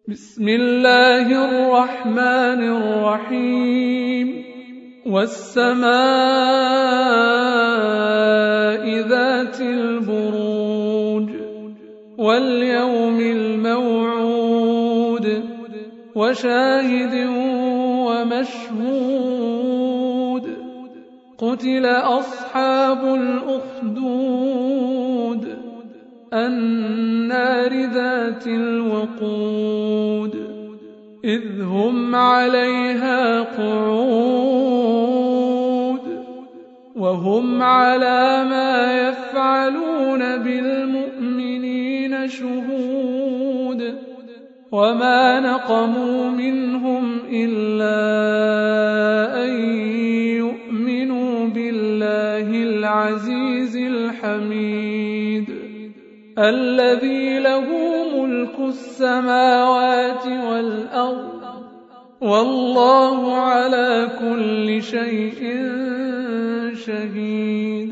بسم الله الرحمن الرحيم والسماء ذات البروج واليوم الموعود وشاهد ومشهود قتل أصحاب الأخدود النار ذات الوقود إذ هم عليها قعود وهم على ما يفعلون بالمؤمنين شهود وما نقموا منهم إلا أن يؤمنوا بالله العزيز الحميد الذي له ملك السماوات والأرض والله على كل شيء شهيد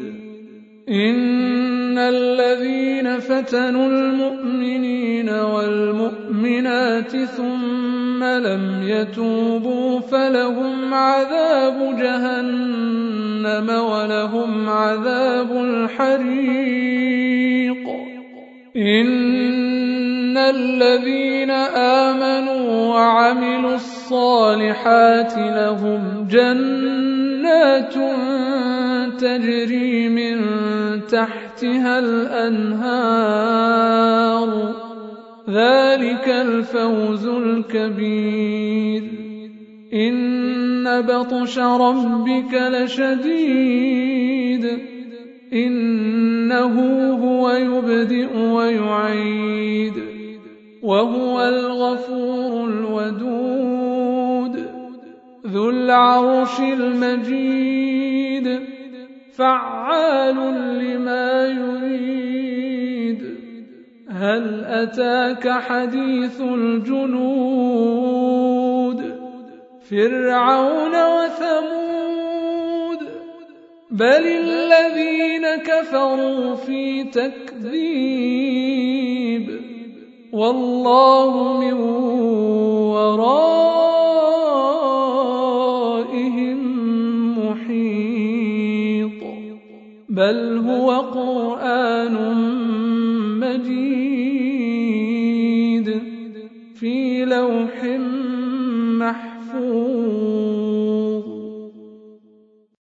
إن الذين فتنوا المؤمنين والمؤمنات ثم لم يتوبوا فلهم عذاب جهنم ولهم عذاب الحريق إن الذين آمنوا وعملوا الصالحات لهم جنات تجري من تحتها الأنهار ذلك الفوز الكبير إن بطش ربك لشديد إنه هو يبدئ ويعيد وهو الغفور الودود ذو العرش المجيد فعال لما يريد هل أتاك حديث الجنود فرعون وثمود بل الذين كفروا في تكذيب والله من ورائهم محيط بل هو قرآن مجيد في لوح محفوظ